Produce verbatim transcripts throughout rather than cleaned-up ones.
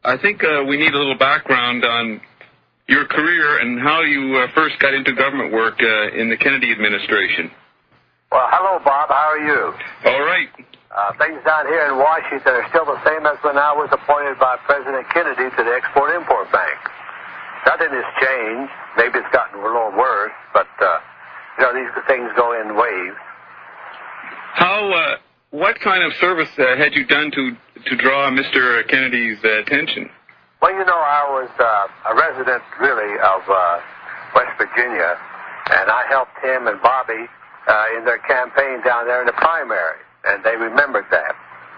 I think uh, we need a little background on your career and how you uh, first got into government work uh, in the Kennedy administration. Well, hello, Bob. How are you? All right. Uh, things down here in Washington are still the same as when I was appointed by President Kennedy to the Export-Import Bank. Nothing has changed. Maybe it's gotten a little worse, but, uh, you know, these things go in waves. How, uh, what kind of service uh, had you done to, to draw Mister Kennedy's uh, attention? Well, you know, I was uh, a resident, really, of uh, West Virginia, and I helped him and Bobby uh, in their campaign down there in the primary, and they remembered that.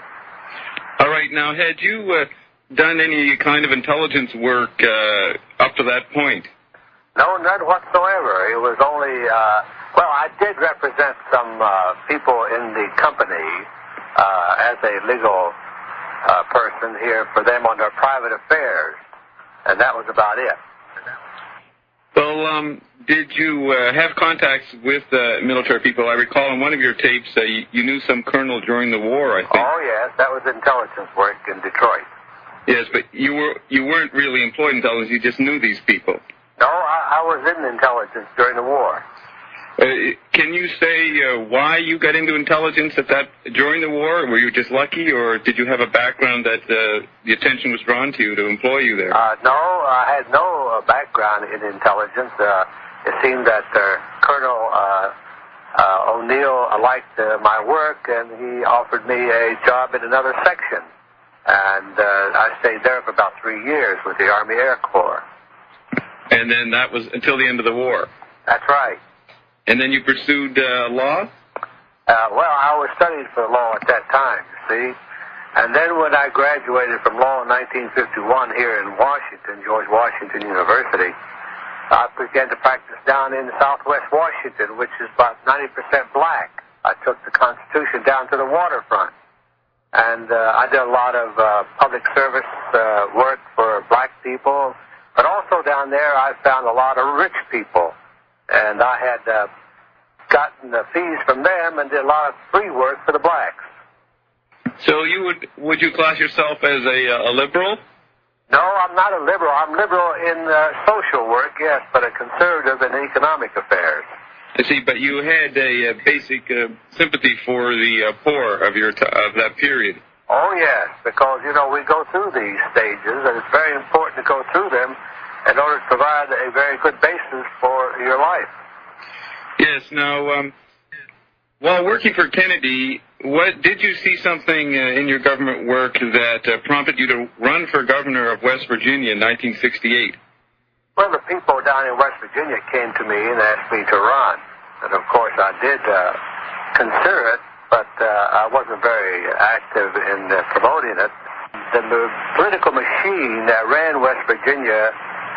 All right. Now, had you uh, done any kind of intelligence work uh, up to that point? No, none whatsoever. It was only, uh, well, I did represent some uh, people in the company uh, as a legal uh, person here for them on their private affairs, and that was about it. Well, um, did you uh, have contacts with uh, military people? I recall in one of your tapes uh, you, you knew some colonel during the war, I think. Oh, yes, that was intelligence work in Detroit. Yes, but you, were, you weren't really employed in intelligence, you just knew these people. No, I, I was in intelligence during the war. Uh, can you say uh, why you got into intelligence at that during the war? Were you just lucky, or did you have a background that uh, the attention was drawn to you to employ you there? Uh, no, I had no uh, background in intelligence. Uh, it seemed that uh, Colonel uh, uh, O'Neill liked uh, my work, and he offered me a job in another section. And uh, I stayed there for about three years with the Army Air Corps. And then that was until the end of the war? That's right. And then you pursued uh, law? Uh, well, I was studying for law at that time, you see. And then when I graduated from law in nineteen fifty-one here in Washington, George Washington University, I began to practice down in southwest Washington, which is about ninety percent black. I took the Constitution down to the waterfront. And uh, I did a lot of uh, public service uh, work for black people. But also down there I found a lot of rich people. And I had uh, gotten the fees from them and did a lot of free work for the blacks. So you would would you class yourself as a, a liberal? No, I'm not a liberal. I'm liberal in uh, social work, yes, but a conservative in economic affairs. I see, but you had a, a basic uh, sympathy for the uh, poor of your t- of that period. Oh, yes, because, you know, we go through these stages, and it's very important to go through them in order to provide a very good basis for your life. Yes. Now, um, while working for Kennedy, what did you see something uh, in your government work that uh, prompted you to run for governor of West Virginia in nineteen sixty-eight? Well, the people down in West Virginia came to me and asked me to run. And, of course, I did uh, consider it, but uh, I wasn't very active in uh, promoting it. The, the political machine that ran West Virginia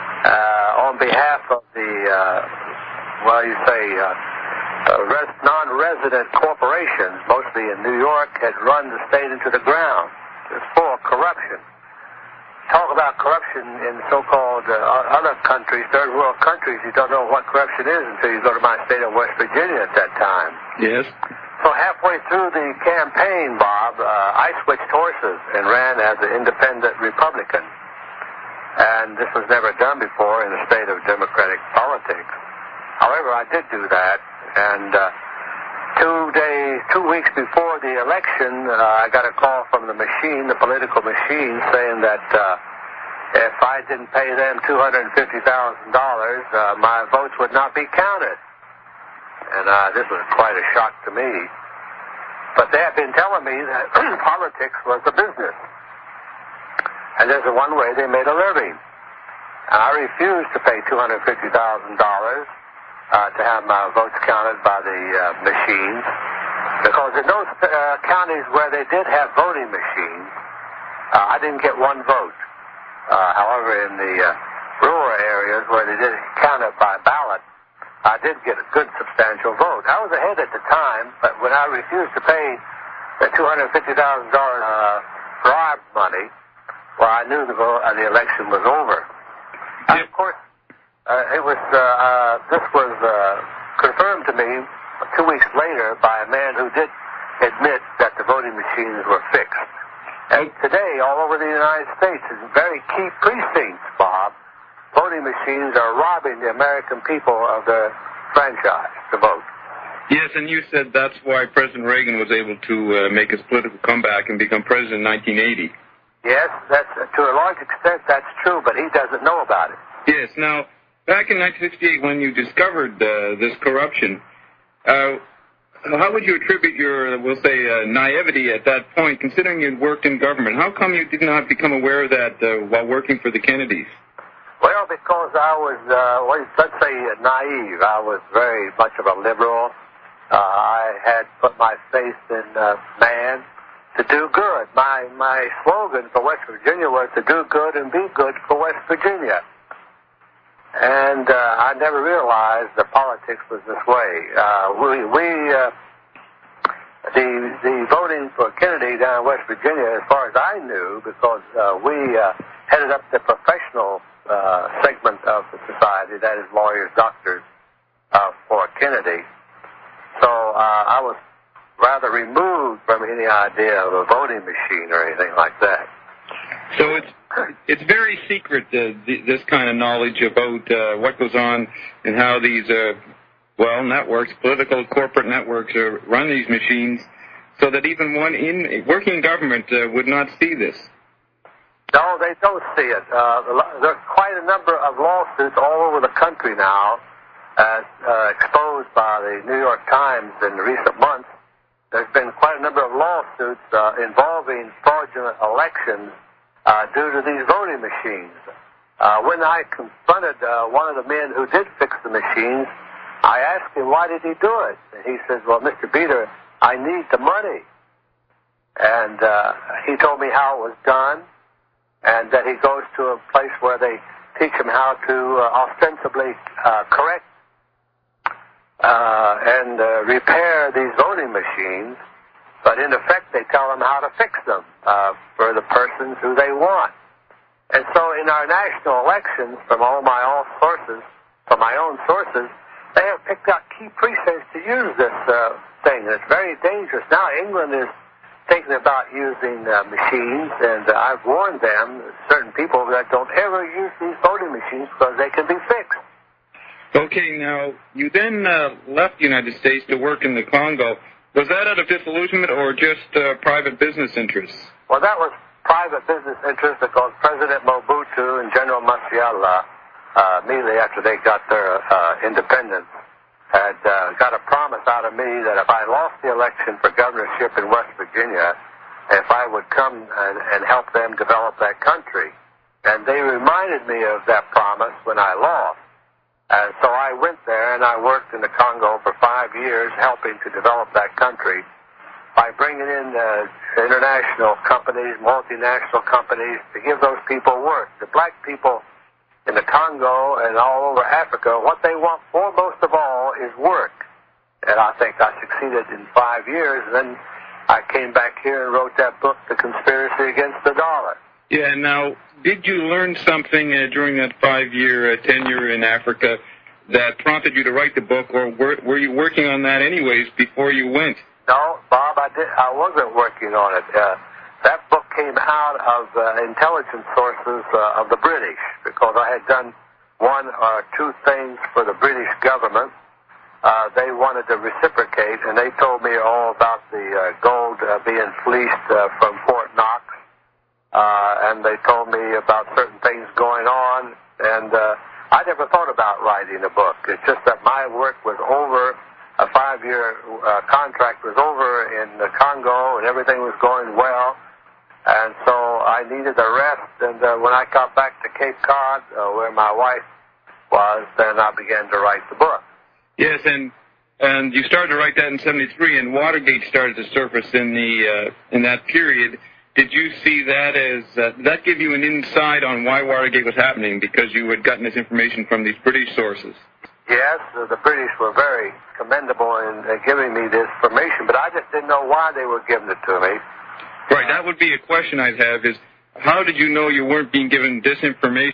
uh, on behalf of the, uh, well, you say, uh, uh, res- non-resident corporations, mostly in New York, had run the state into the ground. It was full of corruption. Talk about corruption in so-called uh, other countries, third world countries, you don't know what corruption is until you go to my state of West Virginia at that time. Yes. So halfway through the campaign, Bob, uh, I switched horses and ran as an independent Republican. And this was never done before in the state of democratic politics. However, I did do that, and uh, two days, two weeks before the election, uh, I got a call from the machine, the political machine, saying that uh, if I didn't pay them two hundred fifty thousand dollars, uh, my votes would not be counted. And uh, this was quite a shock to me. But they have been telling me that politics was a business. And there's a one way they made a living. And I refused to pay two hundred fifty thousand dollars uh, to have my votes counted by the uh, machines. Because in those uh, counties where they did have voting machines, uh, I didn't get one vote. Uh, however, in the uh, rural areas where they did count it by ballot, I did get a good substantial vote. I was ahead at the time, but when I refused to pay the two hundred fifty thousand dollars uh, bribe money, well, I knew the, vote, uh, the election was over. And of course, uh, it was uh, uh, this was uh, confirmed to me two weeks later by a man who did admit that the voting machines were fixed. And today, all over the United States, in very key precincts, Bob, voting machines are robbing the American people of their franchise to vote. Yes, and you said that's why President Reagan was able to uh, make his political comeback and become president in nineteen eighty. Yes, that's, to a large extent that's true, but he doesn't know about it. Yes. Now, back in nineteen sixty-eight, when you discovered uh, this corruption, uh, how would you attribute your, we'll say, uh, naivety at that point, considering you'd worked in government? How come you did not become aware of that uh, while working for the Kennedys? Well, because I was, uh, well, let's say, naive. I was very much of a liberal. Uh, I had put my faith in uh, man to do good. My my slogan for West Virginia was to do good and be good for West Virginia. And uh, I never realized that politics was this way. Uh, we we uh, the the voting for Kennedy down in West Virginia, as far as I knew, because uh, we uh, headed up the professional uh, segment of the society, that is lawyers, doctors, uh, for Kennedy. So uh, I was rather removed from any idea of a voting machine or anything like that. So it's it's very secret, uh, th- this kind of knowledge about uh, what goes on and how these, uh, well, networks, political corporate networks, uh, run these machines, so that even one in working government uh, would not see this. No, they don't see it. Uh, there are quite a number of lawsuits all over the country now, as uh, exposed by the New York Times in recent months. There's been quite a number of lawsuits uh, involving fraudulent elections uh, due to these voting machines. Uh, when I confronted uh, one of the men who did fix the machines, I asked him, why did he do it? And he says, well, Mister Beter, I need the money. And uh, he told me how it was done, and that he goes to a place where they teach him how to uh, ostensibly uh, correct Uh, and uh, repair these voting machines, but in effect they tell them how to fix them uh, for the persons who they want. And so in our national elections, from all my own sources, from my own sources, they have picked out key precincts to use this uh, thing. And it's very dangerous. Now England is thinking about using uh, machines, and uh, I've warned them, certain people, that don't ever use these voting machines because they can be fixed. Okay, now, you then uh, left the United States to work in the Congo. Was that out of disillusionment or just uh, private business interests? Well, that was private business interest because President Mobutu and General Masiala, uh, immediately after they got their uh, independence, had uh, got a promise out of me that if I lost the election for governorship in West Virginia, if I would come and, and help them develop that country. And they reminded me of that promise when I lost. And so I went there and I worked in the Congo for five years helping to develop that country by bringing in uh, international companies, multinational companies to give those people work. The black people in the Congo and all over Africa, what they want foremost of all is work. And I think I succeeded in five years. And then I came back here and wrote that book, The Conspiracy Against the Dollar. Yeah, now, did you learn something uh, during that five-year uh, tenure in Africa that prompted you to write the book, or were, were you working on that anyways before you went? No, Bob, I, did, I wasn't working on it. Uh, that book came out of uh, intelligence sources uh, of the British, because I had done one or two things for the British government. Uh, they wanted to reciprocate, and they told me all about the uh, gold uh, being fleeced uh, from Fort Knox. Uh, and they told me about certain things going on, and uh, I never thought about writing a book. It's just that my work was over, a five-year uh, contract was over in the Congo, and everything was going well, and so I needed a rest, and uh, when I got back to Cape Cod, uh, where my wife was, then I began to write the book. Yes, and and you started to write that in seventy-three, and Watergate started to surface in the uh, in that period. Did you see that as, uh, did that give you an insight on why Watergate was happening, because you had gotten this information from these British sources? Yes, uh, the British were very commendable in uh, giving me this information, but I just didn't know why they were giving it to me. Right, that would be a question I'd have, is how did you know you weren't being given disinformation?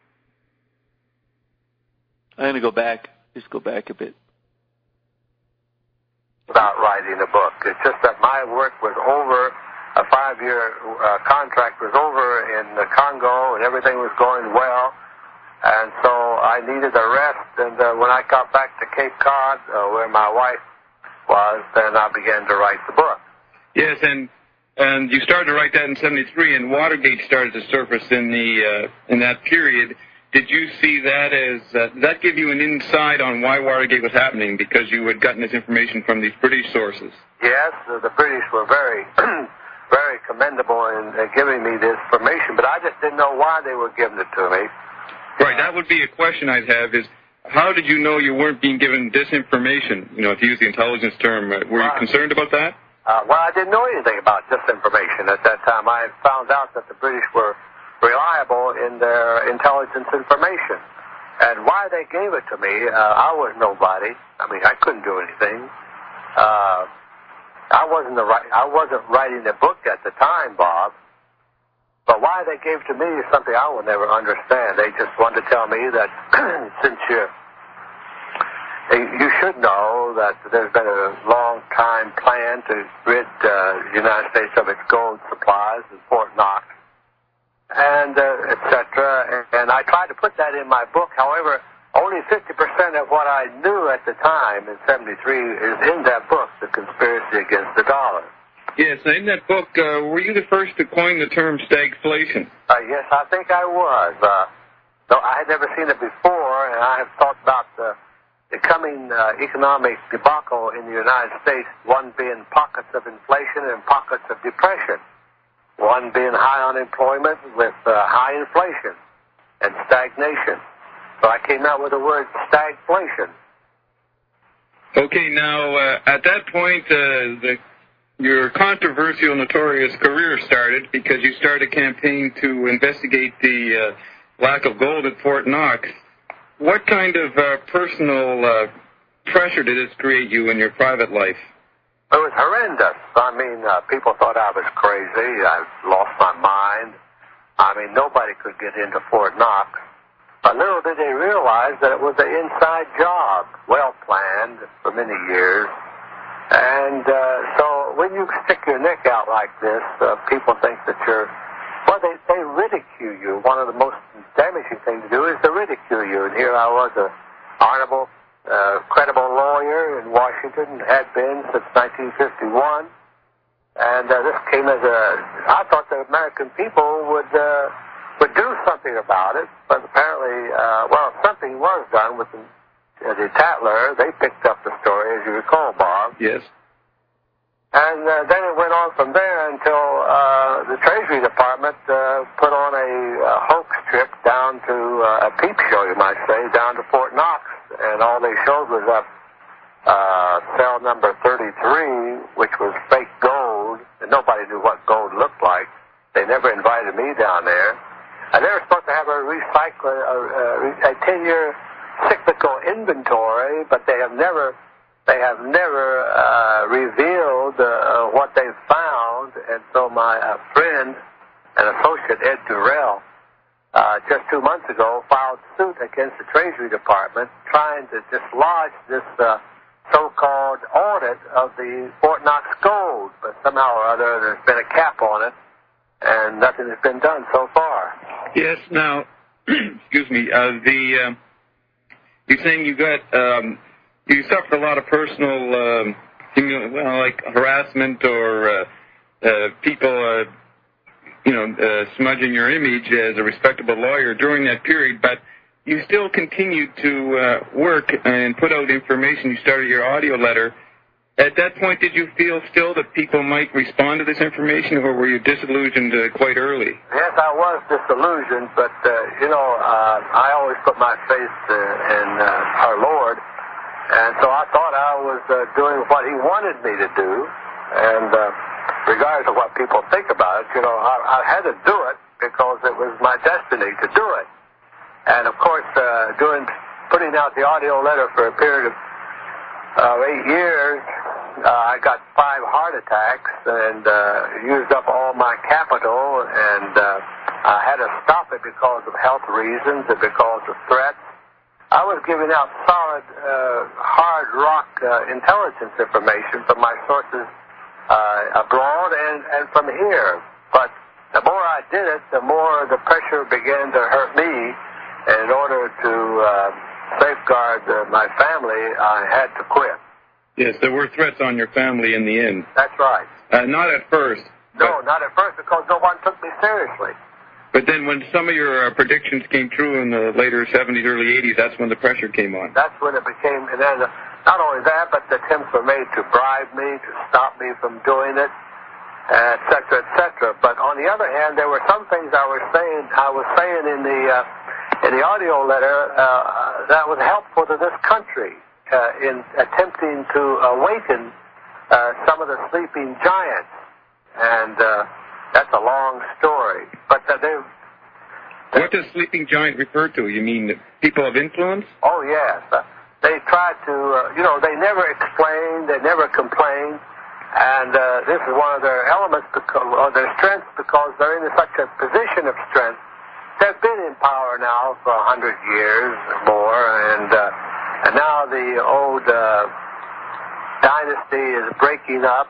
I'm going to go back, just go back a bit. About writing a book. It's just that my work was over a five-year uh, contract was over in the Congo, and everything was going well. And so I needed a rest, and uh, when I got back to Cape Cod, uh, where my wife was, then I began to write the book. Yes, and and you started to write that in seventy-three, and Watergate started to surface in the uh, in that period. Did you see that as, uh, did that give you an insight on why Watergate was happening, because you had gotten this information from these British sources? Yes, uh, the British were very, very commendable in uh, giving me this information, but I just didn't know why they were giving it to me. Right, that would be a question I'd have is, how did you know you weren't being given disinformation? You know, to use the intelligence term, uh, were you uh, concerned about that? Uh, well, I didn't know anything about disinformation at that time. I had found out that the British were reliable in their intelligence information. And why they gave it to me, uh, I was nobody. I mean, I couldn't do anything. Uh, I wasn't the right, I wasn't writing the book at the time, Bob. But why they gave it to me is something I will never understand. They just wanted to tell me that since you, you should know that there's been a long time plan to rid uh, the United States of its gold supplies in Fort Knox, and uh, et cetera. And I tried to put that in my book. However, only fifty percent of what I knew at the time in seventy-three is in that book, The Conspiracy Against the Dollar. Yes, in that book, uh, were you the first to coin the term stagflation? Uh, yes, I think I was. Uh, though I had never seen it before, and I have thought about the, the coming uh, economic debacle in the United States, one being pockets of inflation and pockets of depression. One being high unemployment with uh, high inflation and stagnation. So I came out with the word stagflation. Okay, now, uh, at that point, uh, the, your controversial, notorious career started because you started a campaign to investigate the uh, lack of gold at Fort Knox. What kind of uh, personal uh, pressure did this create you in your private life? It was horrendous. I mean, uh, people thought I was crazy. I lost my mind. I mean, nobody could get into Fort Knox. But little did they realize that it was an inside job, well planned for many years. And uh, so when you stick your neck out like this, uh, people think that you're, well, they, they ridicule you. One of the most damaging things to do is to ridicule you. And here I was, a honorable, uh, credible lawyer in Washington, had been since nineteen fifty-one. And uh, this came as a, I thought the American people would uh, would do something about it, but apparently, uh, well, something was done with the, uh, the Tatler. They picked up the story, as you recall, Bob. Yes. And uh, then it went on from there until uh, the Treasury Department uh, put on a uh, hoax trip down to uh, a peep show, you might say, down to Fort Knox. And all they showed was up uh, cell number thirty-three, which was fake gold, and nobody knew what gold looked like. They never invited me down there. And they were supposed to have a recycle, a, a ten-year cyclical inventory, but they have never, they have never uh, revealed uh, what they found. And so my uh, friend and associate Ed Durrell, uh, just two months ago, filed suit against the Treasury Department, trying to dislodge this uh, so-called audit of the Fort Knox gold. But somehow or other, there's been a cap on it, and nothing has been done so far. Yes. Now, excuse me. Uh, the uh, you're saying you got um, you suffered a lot of personal, um, well, like harassment or uh, uh, people, uh, you know, uh, smudging your image as a respectable lawyer during that period, but you still continued to uh, work and put out information. You started your audio letter. At that point, did you feel still that people might respond to this information, or were you disillusioned uh, quite early? Yes, I was disillusioned, but, uh, you know, uh, I always put my faith uh, in uh, our Lord, and so I thought I was uh, doing what He wanted me to do, and uh, regardless of what people think about it, you know, I, I had to do it because it was my destiny to do it. And, of course, uh, doing, putting out the audio letter for a period of uh, eight years, Uh, I got five heart attacks and uh, used up all my capital, and uh, I had to stop it because of health reasons and because of threats. I was giving out solid, uh, hard rock uh, intelligence information from my sources uh, abroad and, and from here. But the more I did it, the more the pressure began to hurt me. And in order to uh, safeguard uh, my family, I had to quit. Yes, there were threats on your family in the end. That's right. Uh, not at first. No, not at first, because no one took me seriously. But then when some of your uh, predictions came true in the later seventies, early eighties, that's when the pressure came on. That's when it became, and then uh, not only that, but the attempts were made to bribe me, to stop me from doing it, et cetera, et cetera. But on the other hand, there were some things I was saying, I was saying in the uh, in the audio letter uh, that was helpful to this country uh, in attempting to awaken uh, some of the sleeping giants, and uh, that's a long story. But uh, they. What does sleeping giant refer to? You mean people of influence? Oh yes, uh, they tried to. Uh, you know, they never explained, they never complained. And uh, this is one of their elements, because, or their strengths, because they're in such a position of strength. They've been in power now for a hundred years or more, and uh, and now the old uh, dynasty is breaking up.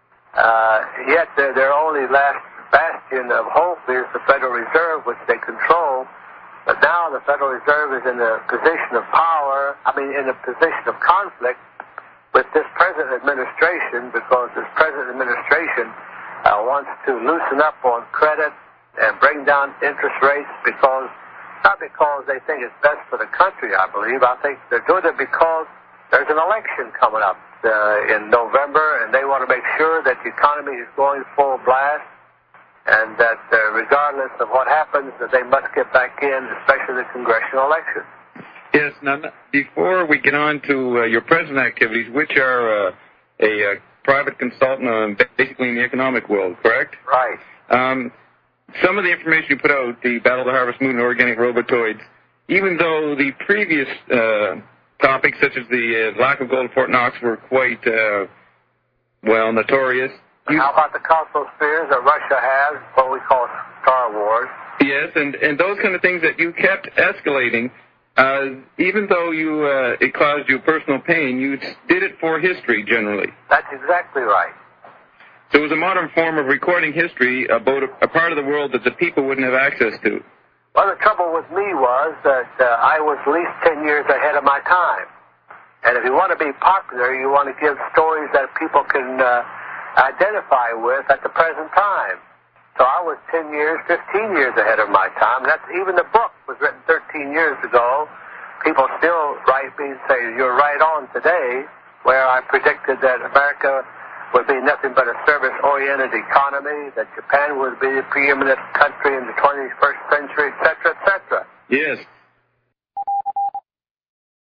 Uh, yet their, their only last bastion of hope is the Federal Reserve, which they control. But now the Federal Reserve is in a position of power. I mean, in a position of conflict with this present administration, because this present administration uh, wants to loosen up on credit and bring down interest rates, because, not because they think it's best for the country, I believe. I think they're doing it because there's an election coming up uh, in November, and they want to make sure that the economy is going full blast, and that uh, regardless of what happens, that they must get back in, especially the congressional election. Yes. Now, before we get on to uh, your present activities, which are uh, a uh, private consultant uh, basically in the economic world, correct? Right. Um, some of the information you put out, the Battle of the Harvest Moon and organic robotoids, even though the previous uh, topics, such as the uh, lack of gold at Fort Knox, were quite, uh, well, notorious. And how about the cosmospheres that Russia has, what we call Star Wars? Yes, and, and those kind of things that you kept escalating. Uh, even though you uh, it caused you personal pain, you did it for history, generally. That's exactly right. So it was a modern form of recording history about a, a part of the world that the people wouldn't have access to. Well, the trouble with me was that uh, I was at least ten years ahead of my time. And if you want to be popular, you want to give stories that people can uh, identify with at the present time. So I was ten years, fifteen years ahead of my time. That's even the book was written thirteen years ago. People still write me and say, you're right on today, where I predicted that America would be nothing but a service-oriented economy, that Japan would be the preeminent country in the twenty-first century, et cetera, et cetera. Yes.